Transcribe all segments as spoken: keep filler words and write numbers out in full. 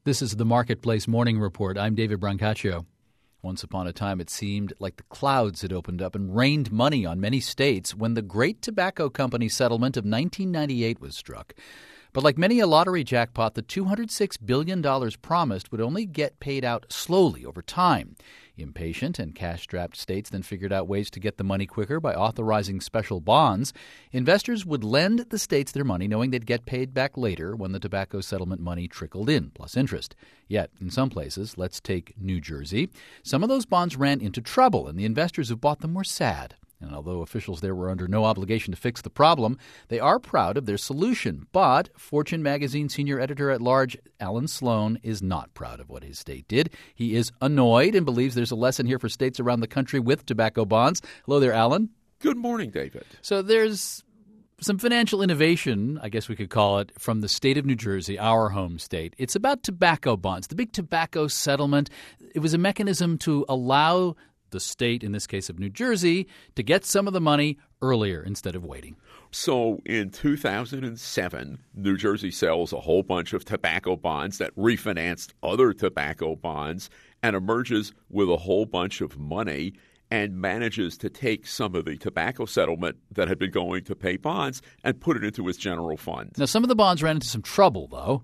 This is the Marketplace Morning Report. I'm David Brancaccio. Once upon a time, it seemed like the clouds had opened up and rained money on many states when the Great Tobacco Company settlement of nineteen ninety-eight was struck. But like many a lottery jackpot, the two hundred six billion dollars promised would only get paid out slowly over time. Impatient and cash-strapped states then figured out ways to get the money quicker by authorizing special bonds. Investors would lend the states their money knowing they'd get paid back later when the tobacco settlement money trickled in, plus interest. Yet, in some places, let's take New Jersey, some of those bonds ran into trouble, and the investors who bought them were sad. And although officials there were under no obligation to fix the problem, they are proud of their solution. But Fortune magazine senior editor-at-large Alan Sloan is not proud of what his state did. He is annoyed and believes there's a lesson here for states around the country with tobacco bonds. Hello there, Alan. Good morning, David. So there's some financial innovation, I guess we could call it, from the state of New Jersey, our home state. It's about tobacco bonds. The big tobacco settlement, it was a mechanism to allow the state, in this case of New Jersey, to get some of the money earlier instead of waiting. So in two thousand seven, New Jersey sells a whole bunch of tobacco bonds that refinanced other tobacco bonds and emerges with a whole bunch of money and manages to take some of the tobacco settlement that had been going to pay bonds and put it into its general fund. Now, some of the bonds ran into some trouble, though.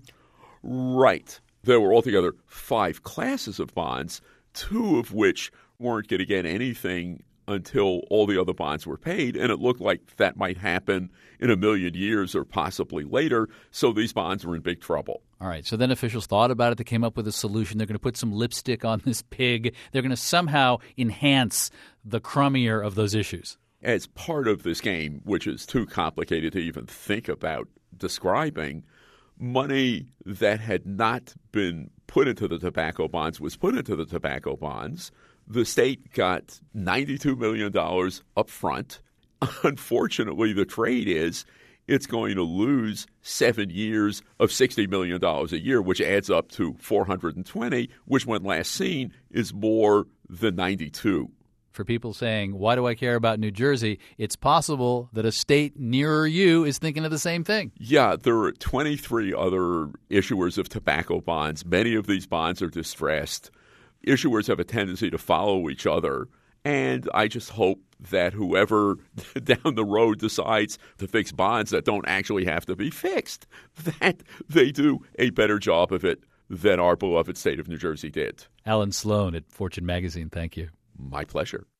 Right. There were altogether five classes of bonds, two of which weren't going to get anything until all the other bonds were paid, and it looked like that might happen in a million years or possibly later, so these bonds were in big trouble. All right, so then officials thought about it. They came up with a solution. They're going to put some lipstick on this pig. They're going to somehow enhance the crummier of those issues. As part of this game, which is too complicated to even think about describing, money that had not been put into the tobacco bonds was put into the tobacco bonds. The state got ninety-two million dollars up front. Unfortunately, the trade is it's going to lose seven years of sixty million dollars a year, which adds up to four hundred twenty, which when last seen is more than ninety-two. For people saying, why do I care about New Jersey? It's possible that a state nearer you is thinking of the same thing. Yeah, there are twenty-three other issuers of tobacco bonds. Many of these bonds are distressed. Issuers have a tendency to follow each other, and I just hope that whoever down the road decides to fix bonds that don't actually have to be fixed, that they do a better job of it than our beloved state of New Jersey did. Alan Sloan at Fortune magazine, thank you. My pleasure.